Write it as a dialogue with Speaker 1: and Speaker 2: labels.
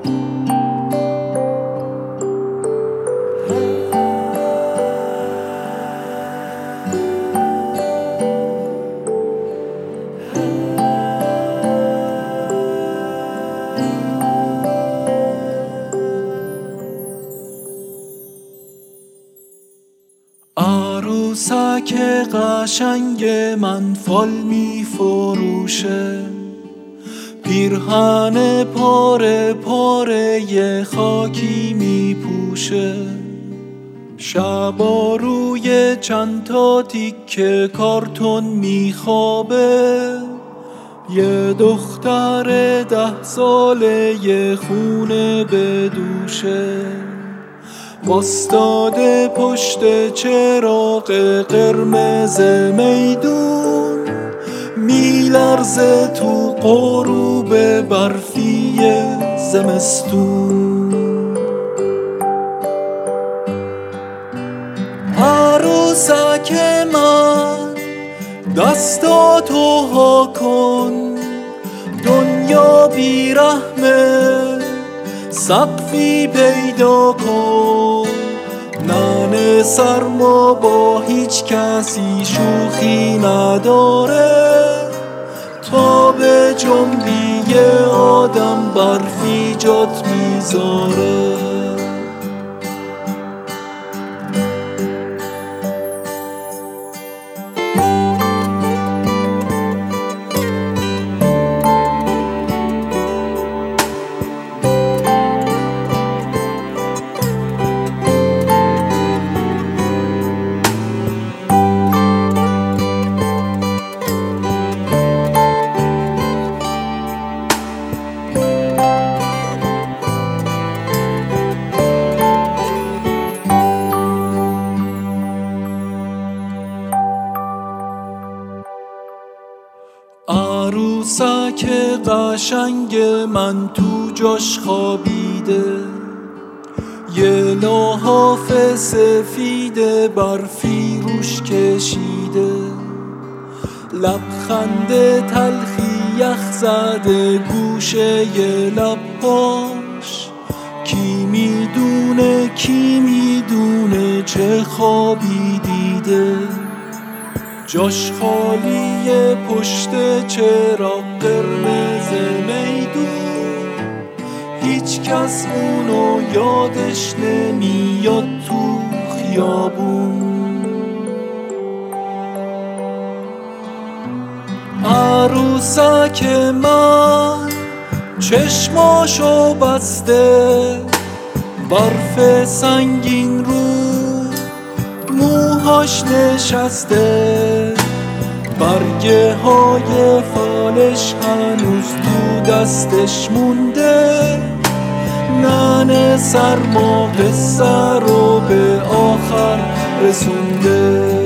Speaker 1: عروسک قشنگ من فال می فروشه، پیرهن پاره پاره خاکی می پوشه. شبا روی چند تا تیکه کارتون می خوابه، یه دختر 10 ساله یه خونه به دوشه. وستاده پشت چراغ قرمز میدون، میلرزه تو غروب برفی زمستون. عروسک من دستاتو ها کن، دنیا بیرحمه سقفی پیدا کن. ننه سرما با هیچ کسی شوخی نداره، تا به جنبی آدم برفی جات میذاره. عروسک قشنگ من تو جاش خوابیده، یه لحاف سفید برفی روش کشیده. لبخند تلخی یخ زده گوشه ی لباش، کی میدونه چه خوابی دیده. جاش خالیه پشت چراغ قرمز میدون، هیچ کس اونو یادش نمیاد تو خیابون. عروسک من چشماشو بسته، برف سنگین رو موهاش نشسته. برگه های فالش هنوز تو دستش مونده. ننه سرما قصه رو به آخر رسونده.